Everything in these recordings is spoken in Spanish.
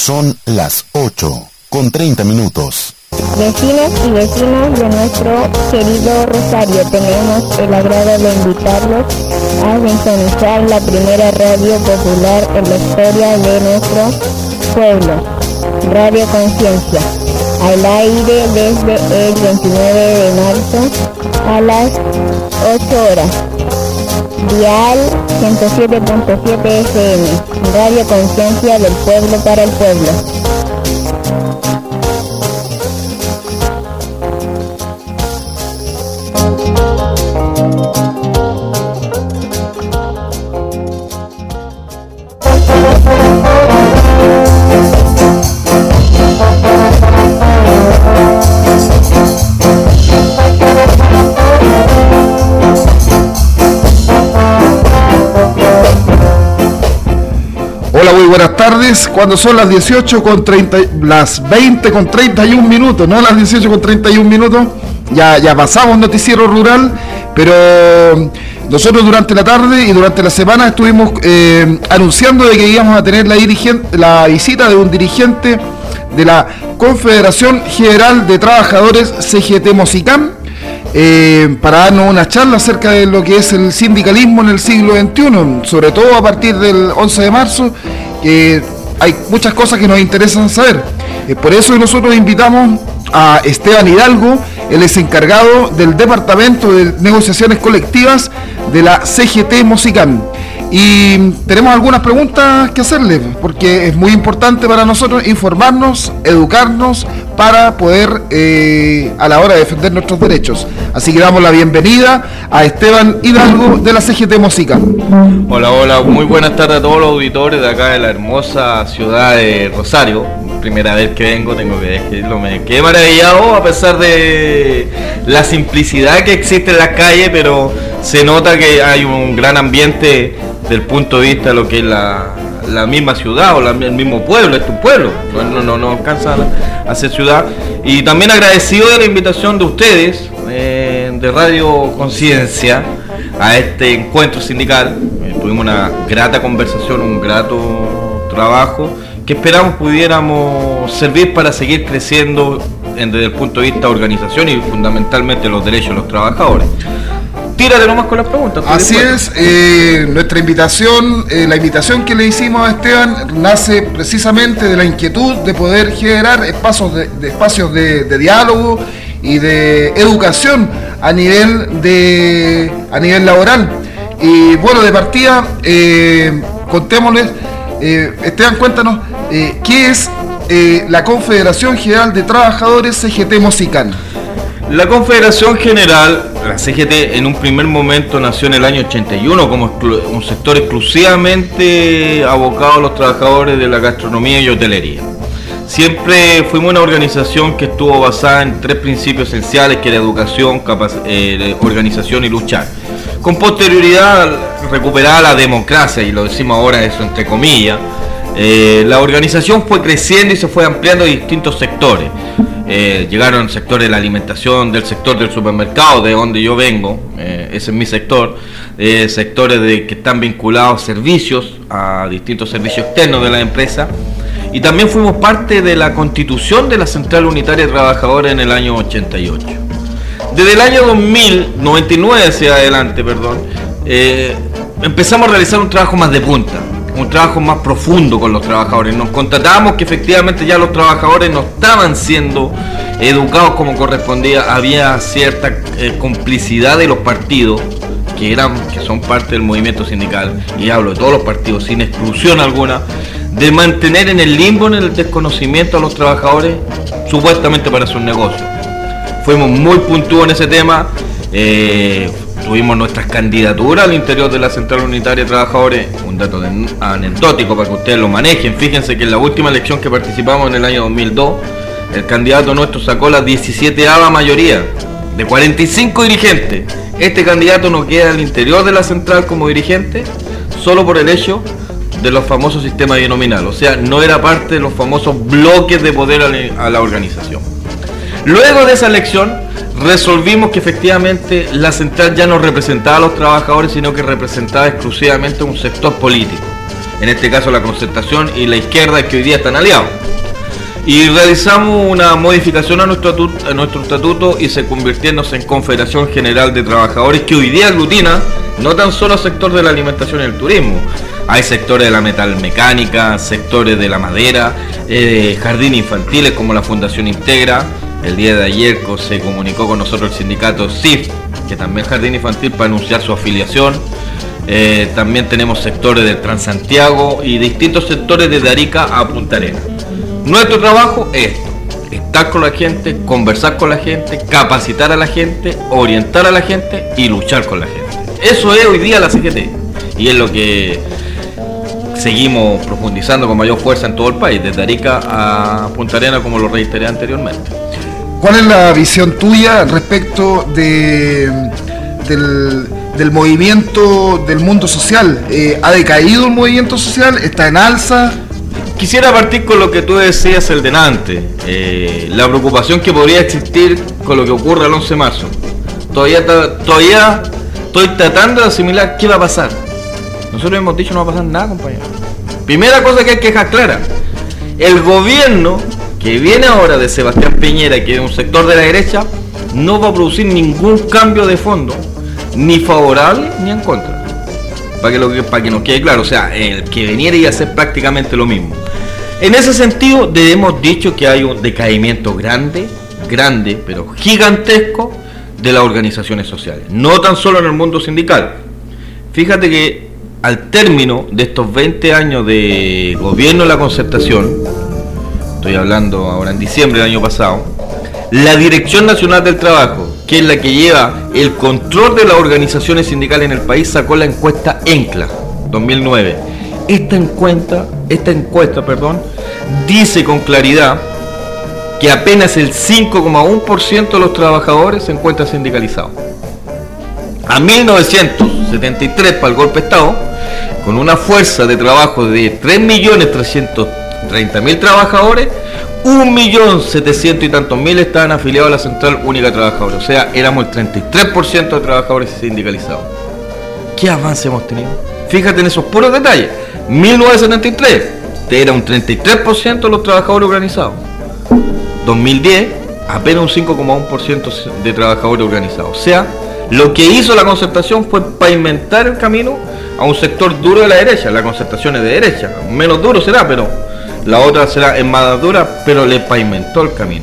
Son las 8:30. Vecinas y vecinos de nuestro querido Rosario, tenemos el agrado de invitarlos a sintonizar la primera radio popular en la historia de nuestro pueblo, Radio Conciencia, al aire desde el 29 de marzo a las 8 horas. Dial 107.7 FM, Radio Conciencia del pueblo para el pueblo. Hola, muy buenas tardes. Cuando son las 20:31, no las 18:31, ya pasamos noticiero rural, pero nosotros durante la tarde y durante la semana estuvimos anunciando de que íbamos a tener la visita de un dirigente de la Confederación General de Trabajadores CGT Mosicán, para darnos una charla acerca de lo que es el sindicalismo en el siglo XXI, sobre todo a partir del 11 de marzo, que hay muchas cosas que nos interesan saber. Por eso nosotros invitamos a Esteban Hidalgo, él es encargado del Departamento de Negociaciones Colectivas de la CGT Mosicán. Y tenemos algunas preguntas que hacerle, porque es muy importante para nosotros informarnos, educarnos, para poder a la hora de defender nuestros derechos. Así que damos la bienvenida a Esteban Hidalgo de la CGT Mosicán. Hola, muy buenas tardes a todos los auditores de acá de la hermosa ciudad de Rosario. Primera vez que vengo, tengo que decirlo, me quedé maravillado a pesar de la simplicidad que existe en las calles, pero se nota que hay un gran ambiente del punto de vista de lo que es la misma ciudad o el mismo pueblo. Es un pueblo, no alcanza a ser ciudad. Y también agradecido de la invitación de ustedes, de Radio Conciencia, a este encuentro sindical. Tuvimos una grata conversación, un grato trabajo que esperamos pudiéramos servir para seguir creciendo desde el punto de vista de organización y fundamentalmente los derechos de los trabajadores. Tírale nomás con las preguntas. Así es, nuestra invitación, la invitación que le hicimos a Esteban nace precisamente de la inquietud de poder generar espacios de diálogo y de educación a nivel laboral. Y bueno, de partida, contémosles, Esteban, cuéntanos, ¿qué es la Confederación General de Trabajadores CGT Mosicán? La Confederación General, la CGT, en un primer momento nació en el año 81 como un sector exclusivamente abocado a los trabajadores de la gastronomía y hotelería. Siempre fuimos una organización que estuvo basada en 3 principios esenciales, que era educación, organización y luchar. Con posterioridad, recuperar la democracia, y lo decimos ahora eso entre comillas, la organización fue creciendo y se fue ampliando a distintos sectores. Llegaron sectores de la alimentación, del sector del supermercado, de donde yo vengo, ese es mi sector, sectores que están vinculados a servicios, a distintos servicios externos de la empresa, y también fuimos parte de la constitución de la Central Unitaria de Trabajadores en el año 88. Desde el año 99 hacia adelante, empezamos a realizar un trabajo más de punta, un trabajo más profundo con los trabajadores. Nos constatábamos que efectivamente ya los trabajadores no estaban siendo educados como correspondía. Había cierta complicidad de los partidos que son parte del movimiento sindical, y hablo de todos los partidos sin exclusión alguna, de mantener en el limbo, en el desconocimiento a los trabajadores, supuestamente para sus negocios. Fuimos muy puntuales en ese tema. Tuvimos nuestras candidaturas al interior de la Central Unitaria de Trabajadores, un dato anecdótico para que ustedes lo manejen. Fíjense que en la última elección que participamos en el año 2002, el candidato nuestro sacó la 17ª mayoría de 45 dirigentes. Este candidato no queda al interior de la central como dirigente solo por el hecho de los famosos sistemas binominales, o sea, no era parte de los famosos bloques de poder a la organización. Luego de esa elección resolvimos que efectivamente la central ya no representaba a los trabajadores, sino que representaba exclusivamente un sector político. en este caso la Concertación y la izquierda, que hoy día están aliados. Y realizamos una modificación a nuestro estatuto y se convirtiéndose en Confederación General de Trabajadores, que hoy día aglutina no tan solo al sector de la alimentación y el turismo. Hay sectores de la metalmecánica, sectores de la madera, jardines infantiles como la Fundación Integra. El día de ayer se comunicó con nosotros el sindicato CIF, que también es jardín infantil, para anunciar su afiliación. También tenemos sectores del Transantiago y distintos sectores desde Arica a Punta Arenas. Nuestro trabajo es esto: estar con la gente, conversar con la gente, capacitar a la gente, orientar a la gente y luchar con la gente. Eso es hoy día la CGT y es lo que seguimos profundizando con mayor fuerza en todo el país, desde Arica a Punta Arenas, como lo reiteré anteriormente. ¿Cuál es la visión tuya respecto del movimiento del mundo social? ¿Ha decaído el movimiento social? ¿Está en alza? Quisiera partir con lo que tú decías el delante, la preocupación que podría existir con lo que ocurre el 11 de marzo. Todavía estoy tratando de asimilar qué va a pasar. Nosotros hemos dicho no va a pasar nada, compañero. Primera cosa que hay que dejar clara: el gobierno que viene ahora de Sebastián Piñera, que es un sector de la derecha, no va a producir ningún cambio de fondo, ni favorable ni en contra. Para que nos quede claro, o sea, el que viniera iba a hacer prácticamente lo mismo. En ese sentido, hemos dicho que hay un decaimiento grande, pero gigantesco, de las organizaciones sociales, no tan solo en el mundo sindical. Fíjate que al término de estos 20 años de gobierno de la Concertación, estoy hablando ahora en diciembre del año pasado, la Dirección Nacional del Trabajo, que es la que lleva el control de las organizaciones sindicales en el país, sacó la encuesta ENCLA 2009. Esta encuesta, dice con claridad que apenas el 5,1% de los trabajadores se encuentra sindicalizado. A 1973, para el golpe de Estado, con una fuerza de trabajo de 3.330.000 trabajadores, 1.700.000 y tantos mil estaban afiliados a la Central Única de Trabajadores. O sea, éramos el 33% de trabajadores sindicalizados. ¿Qué avance hemos tenido? Fíjate en esos puros detalles. 1973 era un 33% de los trabajadores organizados. 2010 apenas un 5,1% de trabajadores organizados. O sea, lo que hizo la Concertación fue pavimentar el camino a un sector duro de la derecha. La Concertación es de derecha, menos duro será, pero la otra será en más dura, pero le pavimentó el camino.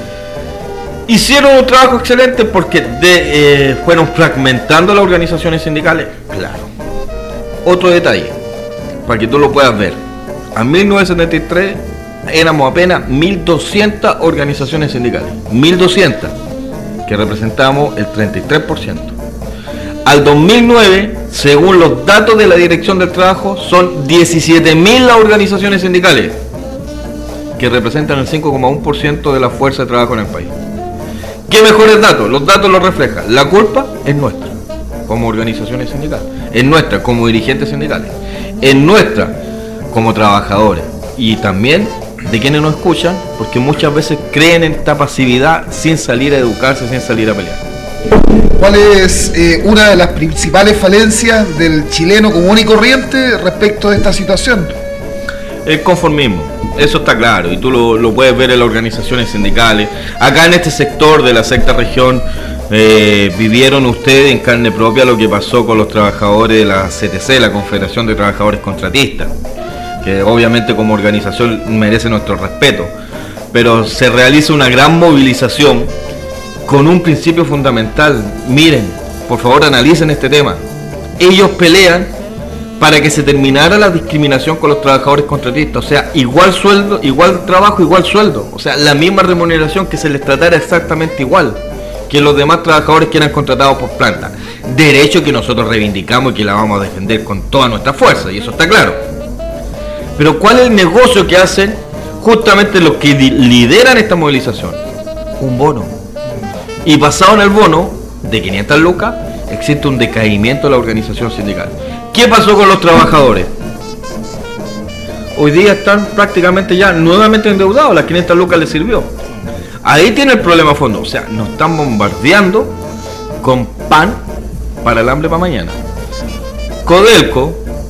Hicieron un trabajo excelente porque fueron fragmentando las organizaciones sindicales. Claro. Otro detalle, para que tú lo puedas ver. A 1973 éramos apenas 1.200 organizaciones sindicales. 1.200, que representamos el 33%. Al 2009, según los datos de la Dirección del Trabajo, son 17.000 las organizaciones sindicales, que representan el 5,1% de la fuerza de trabajo en el país. ¿Qué mejores datos? Los datos lo reflejan. La culpa es nuestra, como organizaciones sindicales, es nuestra como dirigentes sindicales, es nuestra como trabajadores, y también de quienes nos escuchan, porque muchas veces creen en esta pasividad sin salir a educarse, sin salir a pelear. ¿Cuál es una de las principales falencias del chileno común y corriente respecto de esta situación? El conformismo, eso está claro, y tú lo puedes ver en las organizaciones sindicales. Acá en este sector de la sexta región vivieron ustedes en carne propia lo que pasó con los trabajadores de la CTC, la Confederación de Trabajadores Contratistas, que obviamente como organización merece nuestro respeto, pero se realiza una gran movilización con un principio fundamental. Miren, por favor analicen este tema. Ellos pelean para que se terminara la discriminación con los trabajadores contratistas, o sea, igual sueldo, igual trabajo, igual sueldo, o sea, la misma remuneración, que se les tratara exactamente igual que los demás trabajadores que eran contratados por planta. Derecho que nosotros reivindicamos y que la vamos a defender con toda nuestra fuerza, y eso está claro. Pero ¿cuál es el negocio que hacen justamente los que lideran esta movilización? Un bono. Y basado en el bono de 500 lucas, existe un decaimiento de la organización sindical. ¿Qué pasó con los trabajadores? Hoy día están prácticamente ya nuevamente endeudados, las 500 lucas les sirvió. Ahí tiene el problema a fondo, o sea, nos están bombardeando con pan para el hambre para mañana. Codelco,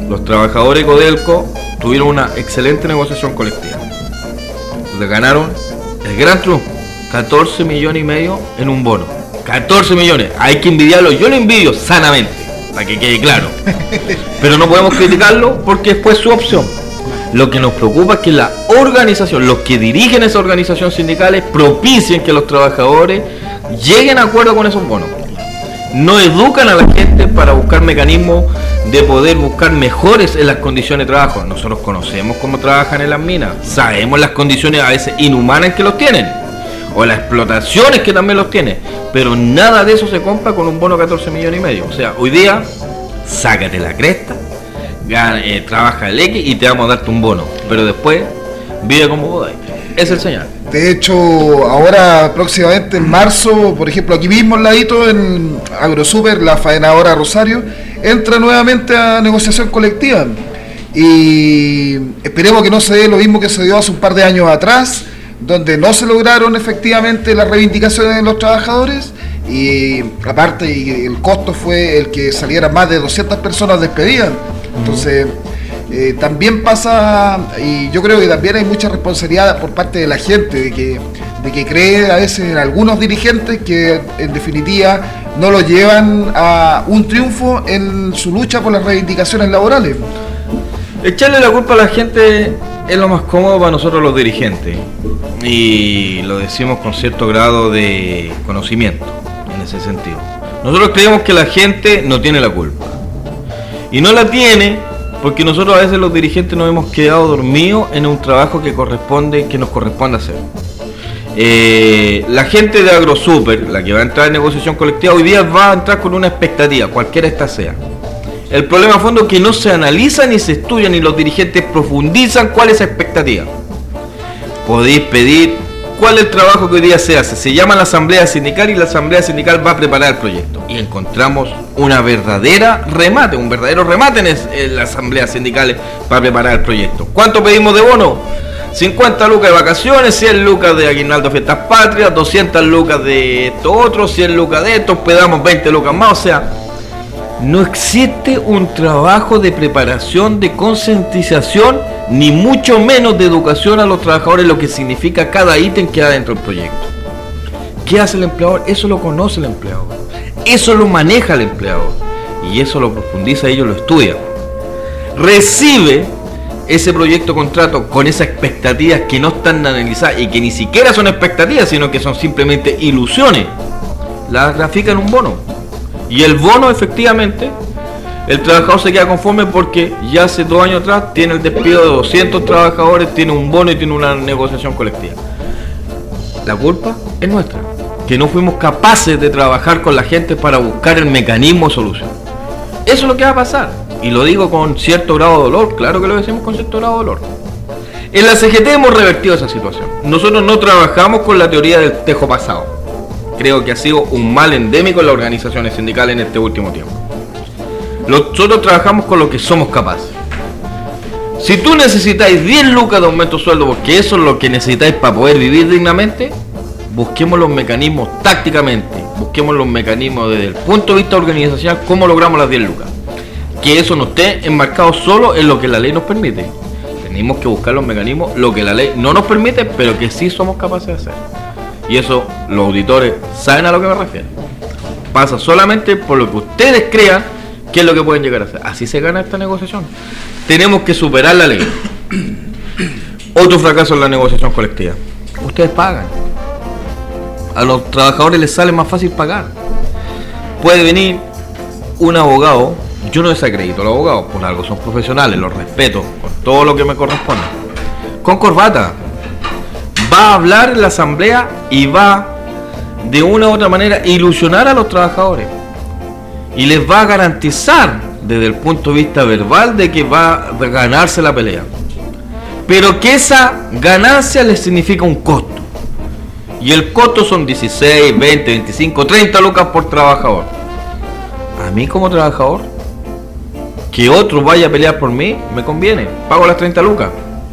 los trabajadores de Codelco tuvieron una excelente negociación colectiva. Le ganaron el gran triunfo, 14,5 millones en un bono. 14 millones, hay que envidiarlo, yo lo envidio sanamente, para que quede claro. Pero no podemos criticarlo porque fue su opción. Lo que nos preocupa es que la organización, los que dirigen esa organización sindicales, propicien que los trabajadores lleguen a acuerdo con esos bonos. No educan a la gente para buscar mecanismos de poder buscar mejores en las condiciones de trabajo. Nosotros conocemos cómo trabajan en las minas, sabemos las condiciones a veces inhumanas que los tienen, o las explotaciones que también los tienen, pero nada de eso se compra con un bono de 14,5 millones. O sea, hoy día, sácate la cresta, trabaja el X y te vamos a darte un bono, pero después vive como podáis. Es el señal. De hecho, ahora próximamente en marzo, por ejemplo, aquí mismo al ladito en Agrosuper, la faenadora Rosario entra nuevamente a negociación colectiva y esperemos que no se dé lo mismo que se dio hace un par de años atrás, donde no se lograron efectivamente las reivindicaciones de los trabajadores y aparte el costo fue el que salieran más de 200 personas despedidas. Entonces también pasa, y yo creo que también hay mucha responsabilidad por parte de la gente de que cree a veces en algunos dirigentes que en definitiva no lo llevan a un triunfo en su lucha por las reivindicaciones laborales. Echarle la culpa a la gente es lo más cómodo para nosotros los dirigentes, y lo decimos con cierto grado de conocimiento en ese sentido. Nosotros creemos que la gente no tiene la culpa, y no la tiene porque nosotros a veces los dirigentes nos hemos quedado dormidos en un trabajo que nos corresponde hacer. La gente de Agrosuper, la que va a entrar en negociación colectiva, hoy día va a entrar con una expectativa, cualquiera esta sea. El problema a fondo es que no se analiza ni se estudia, ni los dirigentes profundizan cuál es esa expectativa. Podéis pedir cuál es el trabajo que hoy día se hace. Se llama la asamblea sindical y la asamblea sindical va a preparar el proyecto. Y encontramos un verdadero remate en las asambleas sindicales para preparar el proyecto. ¿Cuánto pedimos de bono? 50 lucas de vacaciones, 100 lucas de aguinaldo fiestas patrias, 200 lucas de esto otro, 100 lucas de esto, pedamos 20 lucas más. O sea, no existe un trabajo de preparación, de concientización, ni mucho menos de educación a los trabajadores, lo que significa cada ítem que hay dentro del proyecto. ¿Qué hace el empleador? Eso lo conoce el empleador, eso lo maneja el empleador, y eso lo profundiza, ellos lo estudian. Recibe ese proyecto contrato con esas expectativas que no están analizadas y que ni siquiera son expectativas, sino que son simplemente ilusiones. Las grafica en un bono, y el bono efectivamente el trabajador se queda conforme porque ya hace 2 años atrás tiene el despido de 200 trabajadores, tiene un bono y tiene una negociación colectiva. La culpa es nuestra, que no fuimos capaces de trabajar con la gente para buscar el mecanismo de solución. Eso es lo que va a pasar, y lo digo con cierto grado de dolor, claro que lo decimos con cierto grado de dolor. En la CGT hemos revertido esa situación. Nosotros no trabajamos con la teoría del tejo pasado. Creo que ha sido un mal endémico en las organizaciones sindicales en este último tiempo. Nosotros trabajamos con lo que somos capaces. Si tú necesitáis 10 lucas de aumento de sueldo, porque eso es lo que necesitáis para poder vivir dignamente, busquemos los mecanismos tácticamente, busquemos los mecanismos desde el punto de vista organizacional, cómo logramos las 10 lucas. Que eso no esté enmarcado solo en lo que la ley nos permite. Tenemos que buscar los mecanismos, lo que la ley no nos permite, pero que sí somos capaces de hacer. Y eso los auditores saben a lo que me refiero. Pasa solamente por lo que ustedes crean que es lo que pueden llegar a hacer. Así se gana esta negociación. Tenemos que superar la ley. Otro fracaso en la negociación colectiva. Ustedes pagan. A los trabajadores les sale más fácil pagar. Puede venir un abogado, yo no desacredito a los abogados, por algo son profesionales, los respeto, con todo lo que me corresponde. Con corbata. Va a hablar en la asamblea y va de una u otra manera ilusionar a los trabajadores. Y les va a garantizar desde el punto de vista verbal de que va a ganarse la pelea, pero que esa ganancia les significa un costo, y el costo son 16, 20, 25, 30 lucas por trabajador. A mí como trabajador, que otro vaya a pelear por mí, me conviene, pago las 30 lucas,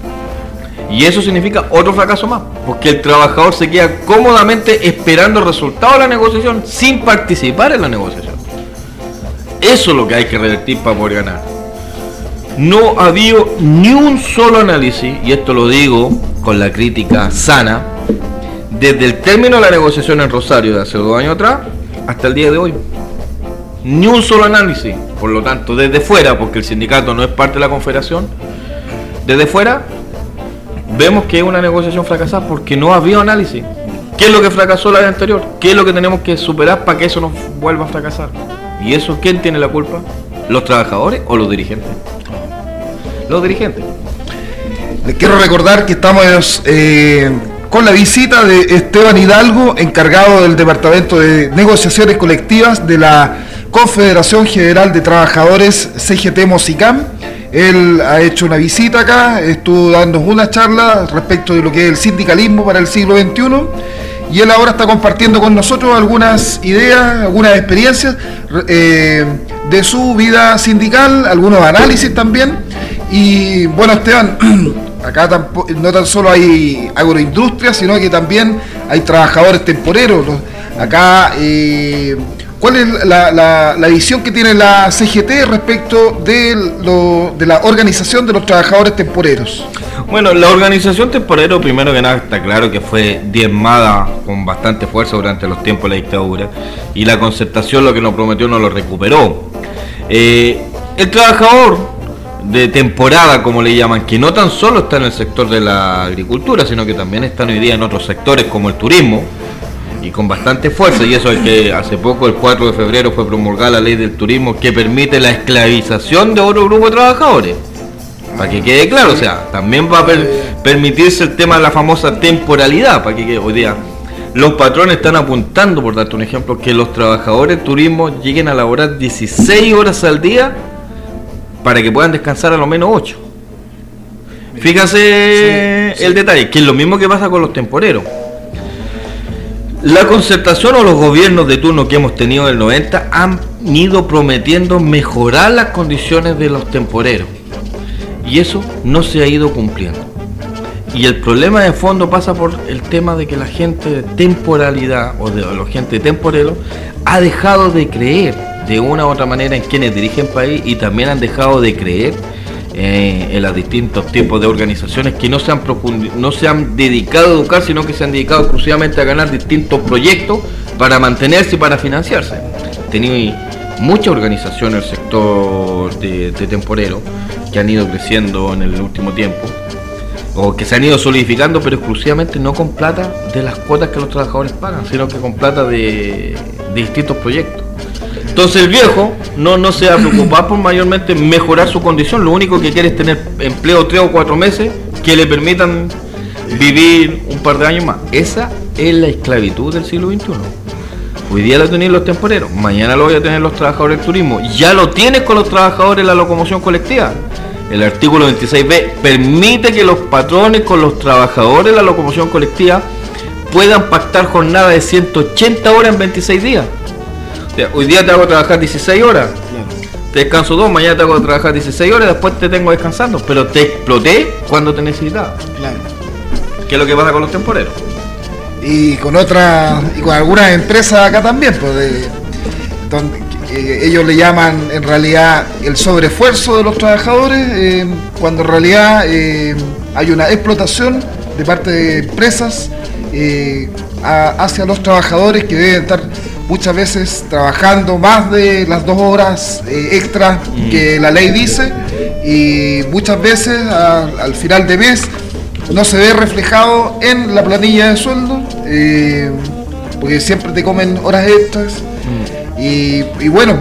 y eso significa otro fracaso más, porque el trabajador se queda cómodamente esperando el resultado de la negociación sin participar en la negociación. Eso es lo que hay que revertir para poder ganar. no ha habido ni un solo análisis, y esto lo digo con la crítica sana, desde el término de la negociación en Rosario de hace 2 años atrás hasta el día de hoy. Ni un solo análisis. Por lo tanto, desde fuera, porque el sindicato no es parte de la confederación, desde fuera vemos que es una negociación fracasada porque no ha habido análisis. ¿Qué es lo que fracasó la vez anterior? ¿Qué es lo que tenemos que superar para que eso no vuelva a fracasar? ¿Y eso quién tiene la culpa? ¿Los trabajadores o los dirigentes? Los dirigentes. Les quiero recordar que estamos con la visita de Esteban Hidalgo, encargado del Departamento de Negociaciones Colectivas de la Confederación General de Trabajadores CGT Mosicam. Él ha hecho una visita acá, estuvo dándonos una charla respecto de lo que es el sindicalismo para el siglo XXI, y él ahora está compartiendo con nosotros algunas ideas, algunas experiencias de su vida sindical, algunos análisis también. Y bueno, Esteban, acá no tan solo hay agroindustria, sino que también hay trabajadores temporeros. Acá, ¿cuál es la visión que tiene la CGT respecto de la organización de los trabajadores temporeros? Bueno, la organización temporero, primero que nada, está claro que fue diezmada con bastante fuerza durante los tiempos de la dictadura, y la concertación lo que nos prometió no lo recuperó. El trabajador de temporada, como le llaman, que no tan solo está en el sector de la agricultura, sino que también están hoy día en otros sectores como el turismo, y con bastante fuerza, y eso es que hace poco, el 4 de febrero, fue promulgada la ley del turismo que permite la esclavización de otro grupo de trabajadores, para que quede claro. O sea, también va a permitirse el tema de la famosa temporalidad, para que quede. Hoy día los patrones están apuntando, por darte un ejemplo, que los trabajadores de turismo lleguen a laborar 16 horas al día para que puedan descansar a lo menos 8. Fíjase el detalle, que es lo mismo que pasa con los temporeros. La concertación o los gobiernos de turno que hemos tenido en el 90 han ido prometiendo mejorar las condiciones de los temporeros, y eso no se ha ido cumpliendo. Y el problema de fondo pasa por el tema de que la gente de temporalidad o de la gente de temporero ha dejado de creer de una u otra manera en quienes dirigen país, y también han dejado de creer en los distintos tipos de organizaciones que no se han dedicado a educar, sino que se han dedicado exclusivamente a ganar distintos proyectos para mantenerse y para financiarse. Tenía muchas organizaciones del sector de temporero que han ido creciendo en el último tiempo, o que se han ido solidificando, pero exclusivamente no con plata de las cuotas que los trabajadores pagan, sino que con plata de distintos proyectos. Entonces el viejo no se va a preocupar por mayormente mejorar su condición, lo único que quiere es tener empleo 3 o 4 meses que le permitan vivir un par de años más. Esa es la esclavitud del siglo XXI. Hoy día lo tienen los temporeros, mañana lo voy a tener los trabajadores del turismo, ya lo tienes con los trabajadores de la locomoción colectiva. El artículo 26b permite que los patrones con los trabajadores de la locomoción colectiva puedan pactar jornada de 180 horas en 26 días. O sea, hoy día te hago trabajar 16 horas, te descanso 2, mañana te hago trabajar 16 horas, después te tengo descansando, pero te exploté cuando te necesitaba. Claro. ¿Qué es lo que pasa con los temporeros? Y con algunas empresas acá también, pues, donde ellos le llaman en realidad el sobreesfuerzo de los trabajadores, cuando en realidad hay una explotación de parte de empresas hacia los trabajadores que deben estar muchas veces trabajando más de las 2 horas extras que la ley dice, y muchas veces al final de mes no se ve reflejado en la planilla de sueldo, porque siempre te comen horas extras. Y bueno,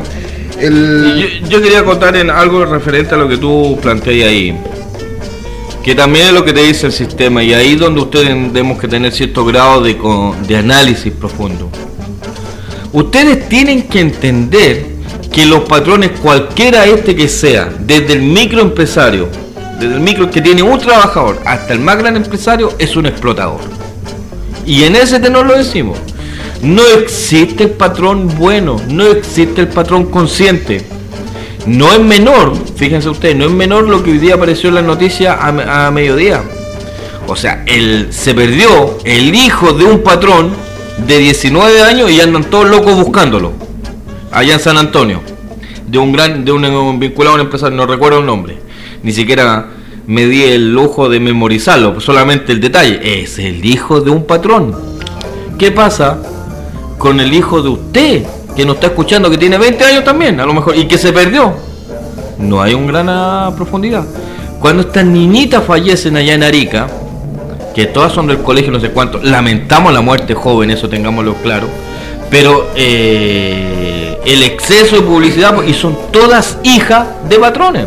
yo quería contar en algo referente a lo que tú planteas ahí, que también es lo que te dice el sistema, y ahí donde ustedes tenemos que tener cierto grado de análisis profundo. Ustedes tienen que entender que los patrones, cualquiera que sea, desde el microempresario, desde el micro que tiene un trabajador hasta el más gran empresario, es un explotador. Y en ese tenor lo decimos. No existe el patrón bueno, no existe el patrón consciente. No es menor, fíjense ustedes, no es menor lo que hoy día apareció en las noticias a mediodía. O sea, se perdió el hijo de un patrón de 19 años y andan todos locos buscándolo. Allá en San Antonio, de un vinculado a un empresario, no recuerdo el nombre. ni siquiera me di el lujo de memorizarlo, solamente el detalle, es el hijo de un patrón. ¿Qué pasa con el hijo de usted, que nos está escuchando, que tiene 20 años también, a lo mejor, y que se perdió? No hay una gran profundidad. Cuando estas niñitas fallecen allá en Arica, que todas son del colegio no sé cuánto, lamentamos la muerte joven, eso tengámoslo claro, pero el exceso de publicidad, y son todas hijas de patrones,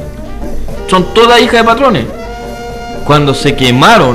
cuando se quemó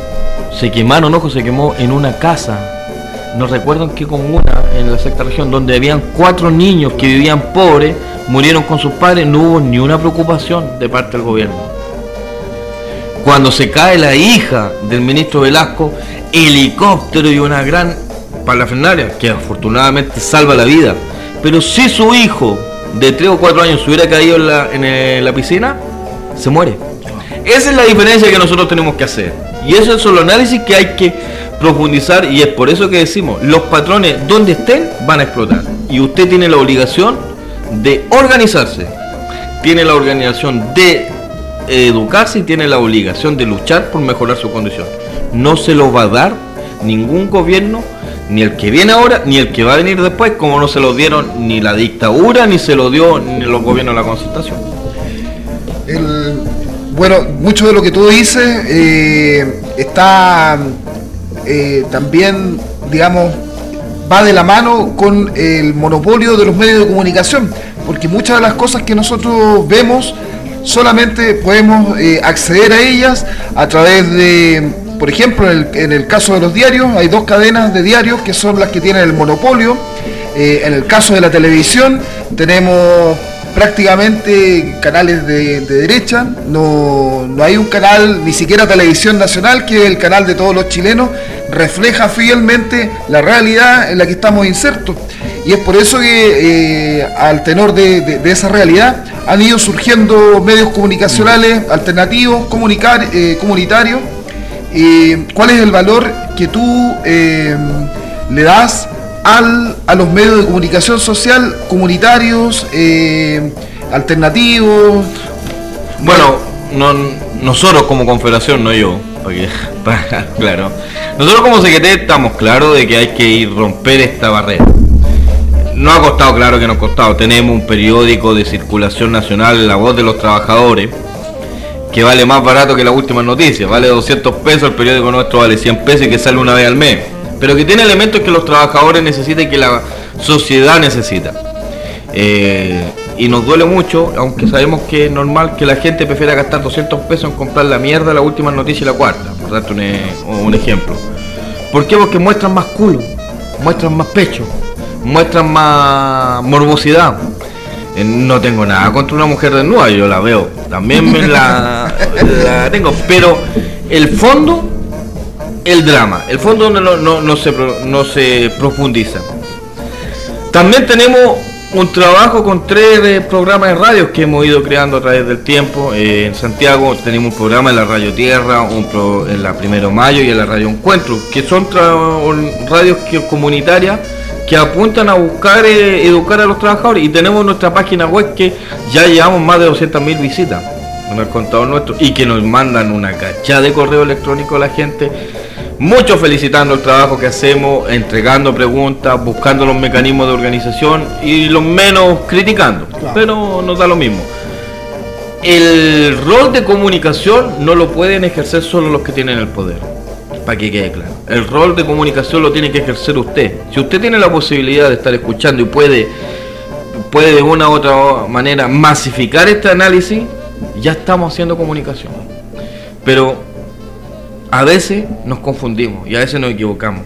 en una casa, no recuerdo en qué comuna, en la sexta región, donde habían 4 niños que vivían pobres, murieron con sus padres, no hubo ni una preocupación de parte del gobierno. Cuando se cae la hija del ministro Velasco, helicóptero y una gran parafernalia, que afortunadamente salva la vida. Pero si su hijo de 3 o 4 años se hubiera caído en la piscina, se muere. Esa es la diferencia que nosotros tenemos que hacer. Y esos son los análisis que hay que profundizar, y es por eso que decimos, los patrones donde estén van a explotar. Y usted tiene la obligación de organizarse, tiene la obligación de educarse y tiene la obligación de luchar por mejorar su condición. No se lo va a dar ningún gobierno, ni el que viene ahora, ni el que va a venir después, como no se lo dieron ni la dictadura, ni se lo dio ni los gobiernos de la Concertación. Bueno, mucho de lo que tú dices está también, digamos, va de la mano con el monopolio de los medios de comunicación, porque muchas de las cosas que nosotros vemos solamente podemos acceder a ellas a través de, por ejemplo, en el caso de los diarios, hay 2 cadenas de diarios que son las que tienen el monopolio. En el caso de la televisión tenemos prácticamente canales de derecha, no hay un canal, ni siquiera Televisión Nacional, que es el canal de todos los chilenos, refleja fielmente la realidad en la que estamos insertos. Y es por eso que al tenor de esa realidad han ido surgiendo medios comunicacionales alternativos, comunitarios. ¿Cuál es el valor que tú le das a los medios de comunicación social comunitarios, alternativos? Bueno, nosotros como confederación, no yo, claro, nosotros como CGT estamos claros de que hay que romper esta barrera. No ha costado, claro que no ha costado. Tenemos un periódico de circulación nacional, La Voz de los Trabajadores, que vale más barato que las últimas noticias, vale 200 pesos, el periódico nuestro vale 100 pesos y que sale una vez al mes, pero que tiene elementos que los trabajadores necesitan y que la sociedad necesita. Y nos duele mucho, aunque sabemos que es normal que la gente prefiera gastar 200 pesos en comprar la mierda, la última noticia y la cuarta, por darte un ejemplo. ¿Por qué? Porque muestran más culo, muestran más pecho, muestran más morbosidad. No tengo nada contra una mujer desnuda, yo la veo, también la tengo, pero el fondo, el drama, el fondo no se profundiza. También tenemos un trabajo con 3 programas de radio que hemos ido creando a través del tiempo. En Santiago tenemos un programa en la Radio Tierra, en la 1 de Mayo y en la Radio Encuentro, que son radios comunitarias que apuntan a buscar educar a los trabajadores, y tenemos nuestra página web que ya llevamos más de 200.000 visitas en el contador nuestro, y que nos mandan una cachada de correo electrónico a la gente, muchos felicitando el trabajo que hacemos, entregando preguntas, buscando los mecanismos de organización y los menos criticando, claro. Pero nos da lo mismo. El rol de comunicación no lo pueden ejercer solo los que tienen el poder, para que quede claro. El rol de comunicación lo tiene que ejercer usted. Si usted tiene la posibilidad de estar escuchando y puede de una u otra manera masificar este análisis, ya estamos haciendo comunicación. Pero a veces nos confundimos y a veces nos equivocamos.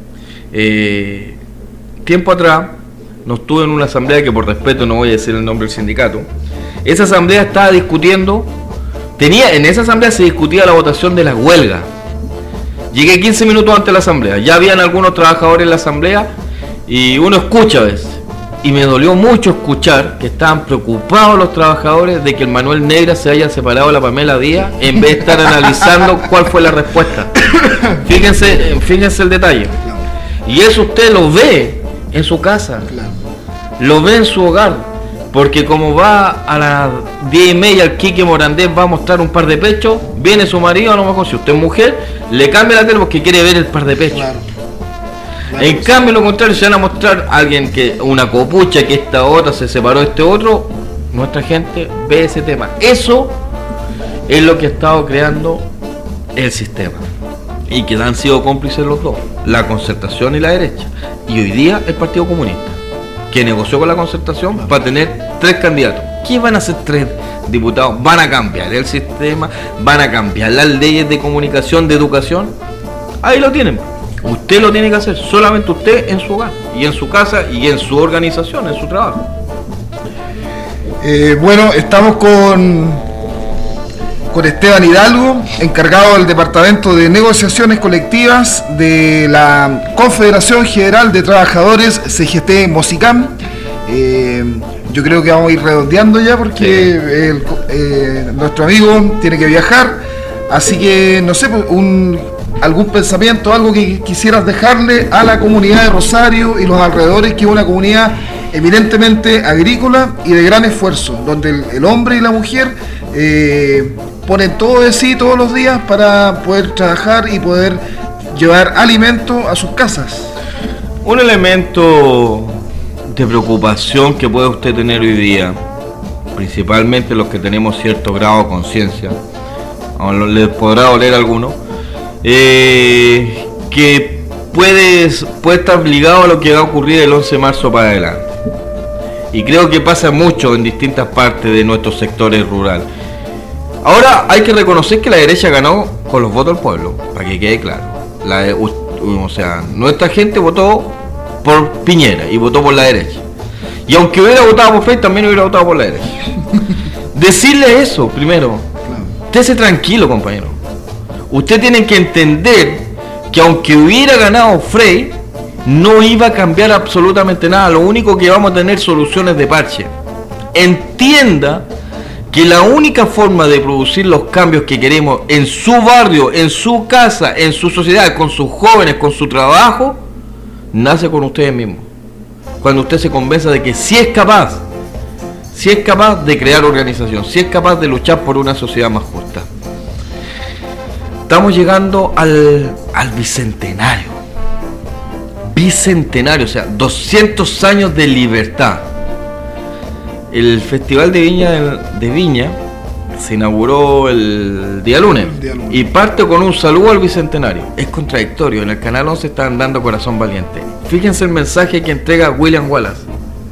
Tiempo atrás nos estuve en una asamblea, que por respeto no voy a decir el nombre del sindicato. Esa asamblea estaba discutiendo, en esa asamblea se discutía la votación de las huelgas. Llegué 15 minutos antes de la asamblea, ya habían algunos trabajadores en la asamblea y uno escucha a veces. Y me dolió mucho escuchar que estaban preocupados los trabajadores de que el Manuel Negra se haya separado de la Pamela Díaz, en vez de estar analizando cuál fue la respuesta. Fíjense el detalle. Y eso usted lo ve en su casa, lo ve en su hogar, Porque como va a las 10:30 el Quique Morandés va a mostrar un par de pechos, viene su marido, a lo mejor si usted es mujer, le cambia la tele porque quiere ver el par de pechos. Claro. En cambio, lo contrario, se van a mostrar a alguien que una copucha, que esta otra se separó de este otro, nuestra gente ve ese tema. Eso es lo que ha estado creando el sistema. Y que han sido cómplices los dos, la concertación y la derecha. Y hoy día el Partido Comunista, que negoció con la concertación para tener 3 candidatos. ¿Qué van a hacer 3 diputados? ¿Van a cambiar el sistema? ¿Van a cambiar las leyes de comunicación, de educación? Ahí lo tienen. Usted lo tiene que hacer, solamente usted en su hogar, y en su casa, y en su organización, en su trabajo. Bueno, estamos con Esteban Hidalgo, encargado del Departamento de Negociaciones Colectivas de la Confederación General de Trabajadores CGT Mosicam. Yo creo que vamos a ir redondeando ya porque nuestro amigo tiene que viajar, así que no sé, algún pensamiento, algo que quisieras dejarle a la comunidad de Rosario y los alrededores, que es una comunidad eminentemente agrícola y de gran esfuerzo, donde el hombre y la mujer ponen todo de sí todos los días para poder trabajar y poder llevar alimento a sus casas. Un elemento de preocupación que puede usted tener hoy día, principalmente los que tenemos cierto grado de conciencia, les podrá doler a algunos, que puede estar ligado a lo que va a ocurrir el 11 de marzo para adelante. Y creo que pasa mucho en distintas partes de nuestros sectores rurales. Ahora hay que reconocer que la derecha ganó con los votos del pueblo, para que quede claro. O sea, nuestra gente votó por Piñera y votó por la derecha. Y aunque hubiera votado por Frey, también hubiera votado por la derecha. Decirle eso primero. Estése tranquilo, compañero. Usted tiene que entender que aunque hubiera ganado Frey, no iba a cambiar absolutamente nada. Lo único que vamos a tener soluciones de parche. Entienda que la única forma de producir los cambios que queremos en su barrio, en su casa, en su sociedad, con sus jóvenes, con su trabajo, nace con ustedes mismos. Cuando usted se convenza de que sí es capaz de crear organización, sí es capaz de luchar por una sociedad más justa. Estamos llegando al bicentenario. Bicentenario, o sea, 200 años de libertad. El Festival de Viña se inauguró el día lunes y parte con un saludo al bicentenario. Es contradictorio, en el Canal 11 están dando Corazón Valiente. Fíjense el mensaje que entrega William Wallace.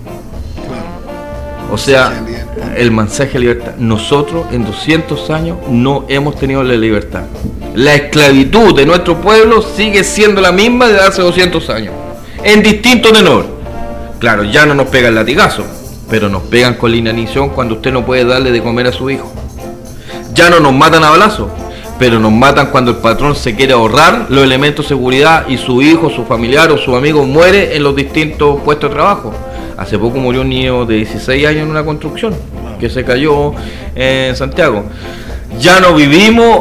O sea, el mensaje de libertad. Nosotros en 200 años no hemos tenido la libertad. La esclavitud de nuestro pueblo sigue siendo la misma de hace 200 años, en distinto tenor. Claro, ya no nos pega el latigazo, pero nos pegan con la inanición cuando usted no puede darle de comer a su hijo. Ya no nos matan a balazos, pero nos matan cuando el patrón se quiere ahorrar los elementos de seguridad y su hijo, su familiar o su amigo muere en los distintos puestos de trabajo. Hace poco murió un niño de 16 años en una construcción que se cayó en Santiago. Ya no vivimos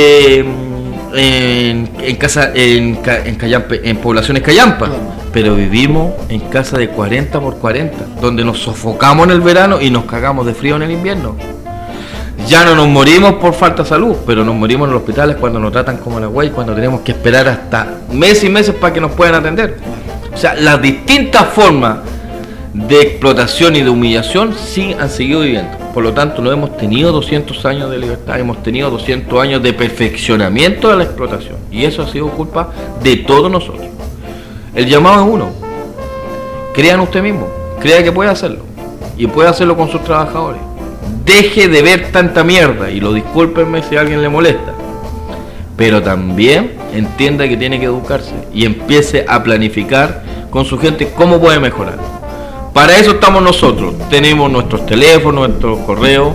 en poblaciones callampas, pero vivimos en casa de 40 por 40, donde nos sofocamos en el verano y nos cagamos de frío en el invierno. Ya no nos morimos por falta de salud, pero nos morimos en los hospitales cuando nos tratan como la güey, cuando tenemos que esperar hasta meses y meses para que nos puedan atender. O sea, las distintas formas de explotación y de humillación sí han seguido viviendo. Por lo tanto, no hemos tenido 200 años de libertad, hemos tenido 200 años de perfeccionamiento de la explotación. Y eso ha sido culpa de todos nosotros. El llamado es uno. Crean usted mismo, crea que puede hacerlo. Y puede hacerlo con sus trabajadores. Deje de ver tanta mierda, y lo discúlpenme si a alguien le molesta. Pero también entienda que tiene que educarse y empiece a planificar con su gente cómo puede mejorar. Para eso estamos nosotros. Tenemos nuestros teléfonos, nuestros correos,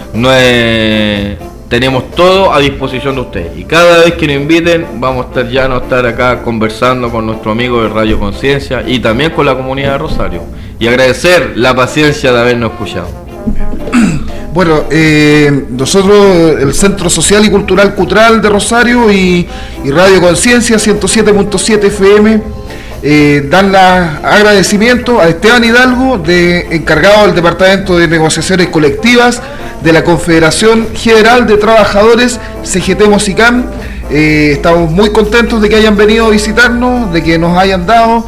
tenemos todo a disposición de ustedes. Y cada vez que nos inviten, vamos a estar acá conversando con nuestro amigo de Radio Conciencia y también con la comunidad de Rosario. Y agradecer la paciencia de habernos escuchado. Bueno, nosotros, el Centro Social y Cultural Cutral de Rosario y Radio Conciencia 107.7 FM, dar agradecimiento a Esteban Hidalgo, encargado del Departamento de Negociaciones Colectivas de la Confederación General de Trabajadores CGT Mosicán. Estamos muy contentos de que hayan venido a visitarnos, de que nos hayan dado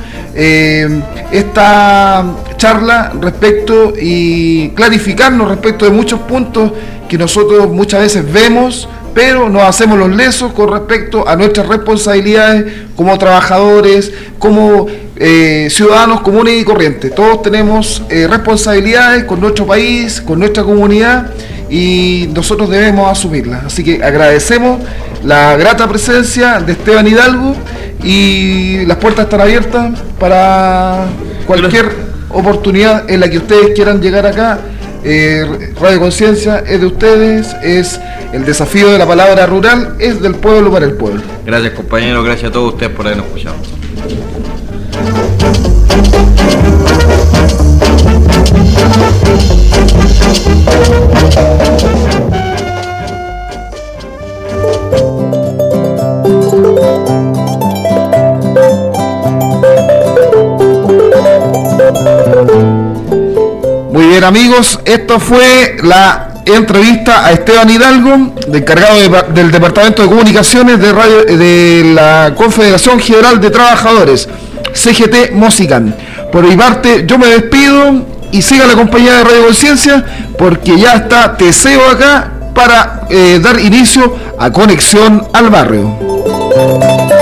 esta charla respecto y clarificarnos respecto de muchos puntos que nosotros muchas veces vemos, pero nos hacemos los lesos con respecto a nuestras responsabilidades como trabajadores, como ciudadanos comunes y corrientes. Todos tenemos responsabilidades con nuestro país, con nuestra comunidad, y nosotros debemos asumirlas. Así que agradecemos la grata presencia de Esteban Hidalgo y las puertas están abiertas para cualquier oportunidad en la que ustedes quieran llegar acá. Radio Conciencia es de ustedes, es el desafío de la palabra rural, es del pueblo para el pueblo. Gracias, compañero, gracias a todos ustedes por habernos escuchado. Muy bien, amigos, esto fue la entrevista a Esteban Hidalgo, encargado del Departamento de Comunicaciones de la Confederación General de Trabajadores CGT Mosicán. Por mi parte, yo me despido y siga la compañía de Radio Conciencia, porque ya está Teseo acá para dar inicio a Conexión al Barrio.